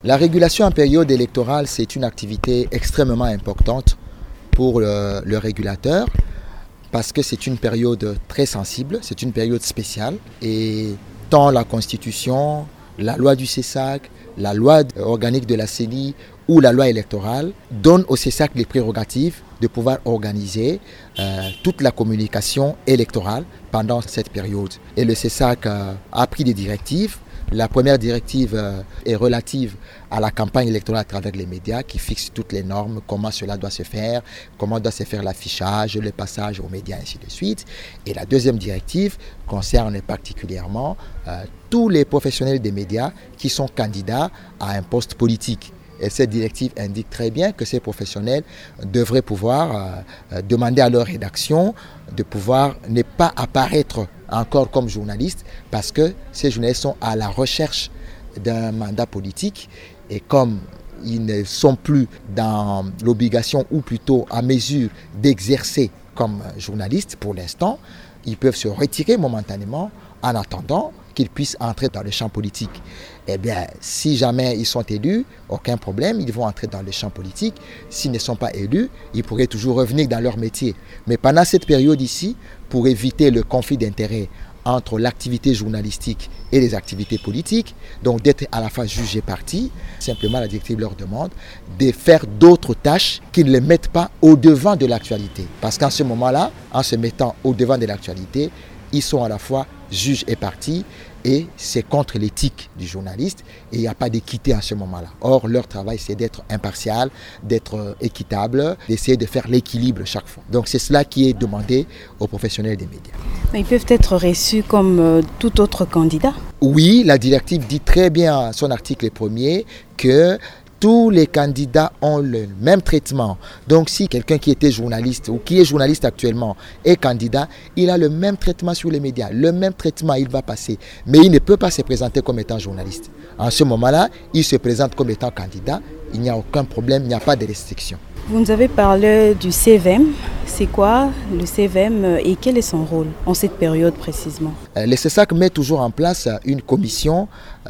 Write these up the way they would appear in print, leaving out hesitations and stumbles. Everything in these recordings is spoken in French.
La régulation en période électorale, c'est une activité extrêmement importante pour le régulateur parce que c'est une période très sensible, c'est une période spéciale et tant la Constitution, la loi du CESAC, la loi organique de la CENI ou la loi électorale donnent au CESAC les prérogatives de pouvoir organiser toute la communication électorale pendant cette période. Et le CESAC a pris des directives. La première directive est relative à la campagne électorale à travers les médias qui fixe toutes les normes, comment cela doit se faire, comment doit se faire l'affichage, le passage aux médias, ainsi de suite. Et la deuxième directive concerne particulièrement tous les professionnels des médias qui sont candidats à un poste politique. Et cette directive indique très bien que ces professionnels devraient pouvoir demander à leur rédaction de pouvoir ne pas apparaître encore comme journalistes parce que ces journalistes sont à la recherche d'un mandat politique et comme ils ne sont plus dans l'obligation ou plutôt à mesure d'exercer comme journalistes pour l'instant, ils peuvent se retirer momentanément en attendant qu'ils puissent entrer dans le champ politique. Eh bien, si jamais ils sont élus, aucun problème, ils vont entrer dans le champ politique. S'ils ne sont pas élus, ils pourraient toujours revenir dans leur métier. Mais pendant cette période ici, pour éviter le conflit d'intérêts entre l'activité journalistique et les activités politiques, donc d'être à la fois juge et partie, simplement la directive leur demande de faire d'autres tâches qui ne les mettent pas au-devant de l'actualité. Parce qu'en ce moment-là, en se mettant au-devant de l'actualité, ils sont à la fois juges et partie et c'est contre l'éthique du journaliste et il n'y a pas d'équité à ce moment-là. Or, leur travail, c'est d'être impartial, d'être équitable, d'essayer de faire l'équilibre chaque fois. Donc, c'est cela qui est demandé aux professionnels des médias. Ils peuvent être reçus comme tout autre candidat? Oui, la directive dit très bien à son article 1er que tous les candidats ont le même traitement. Donc si quelqu'un qui était journaliste ou qui est journaliste actuellement est candidat, il a le même traitement sur les médias, le même traitement il va passer. Mais il ne peut pas se présenter comme étant journaliste. En ce moment-là, il se présente comme étant candidat, il n'y a aucun problème, il n'y a pas de restriction. Vous nous avez parlé du CVM. C'est quoi le CVM et quel est son rôle en cette période précisément? Le CESAC met toujours en place une commission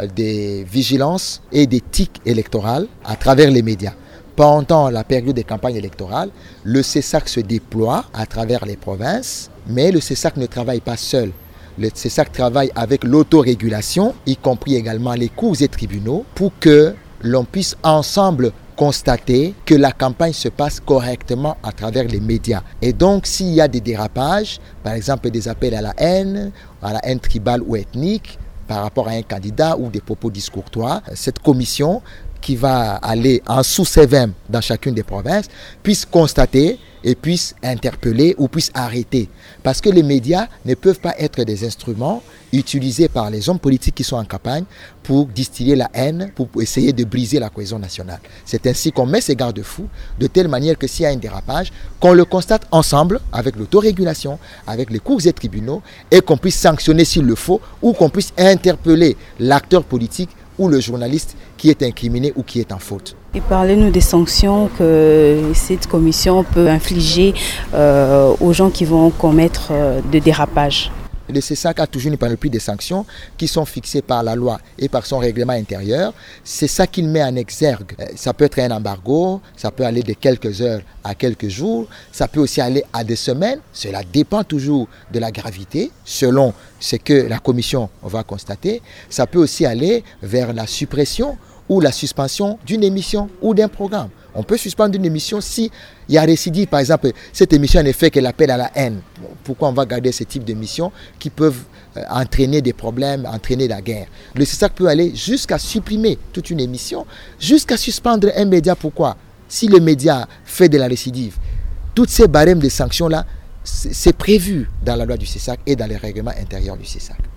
de vigilance et d'éthique électorale à travers les médias. Pendant la période des campagnes électorales, le CESAC se déploie à travers les provinces, mais le CESAC ne travaille pas seul. Le CESAC travaille avec l'autorégulation, y compris également les cours et tribunaux, pour que l'on puisse ensemble constater que la campagne se passe correctement à travers les médias. Et donc, s'il y a des dérapages, par exemple des appels à la haine tribale ou ethnique, par rapport à un candidat ou des propos discourtois, cette commission qui va aller en sous-CVM dans chacune des provinces puisse constater et puisse interpeller ou puisse arrêter. Parce que les médias ne peuvent pas être des instruments utilisés par les hommes politiques qui sont en campagne pour distiller la haine, pour essayer de briser la cohésion nationale. C'est ainsi qu'on met ces garde-fous de telle manière que s'il y a un dérapage, qu'on le constate ensemble avec l'autorégulation, avec les cours et tribunaux et qu'on puisse sanctionner s'il le faut ou qu'on puisse interpeller l'acteur politique ou le journaliste qui est incriminé ou qui est en faute. Et parlez-nous des sanctions que cette commission peut infliger aux gens qui vont commettre des dérapages. Le CESAC a toujours une panoplie de sanctions qui sont fixées par la loi et par son règlement intérieur. C'est ça qu'il met en exergue. Ça peut être un embargo, ça peut aller de quelques heures à quelques jours, ça peut aussi aller à des semaines. Cela dépend toujours de la gravité, selon ce que la commission va constater. Ça peut aussi aller vers la suppression ou la suspension d'une émission ou d'un programme. On peut suspendre une émission si il y a récidive. Par exemple, cette émission n'est fait que l'appel à la haine. Pourquoi on va garder ce type d'émissions qui peuvent entraîner des problèmes, entraîner la guerre? Le CESAC peut aller jusqu'à supprimer toute une émission, jusqu'à suspendre un média. Pourquoi? Si le média fait de la récidive, toutes ces barèmes de sanctions-là, c'est prévu dans la loi du CESAC et dans les règlements intérieurs du CESAC.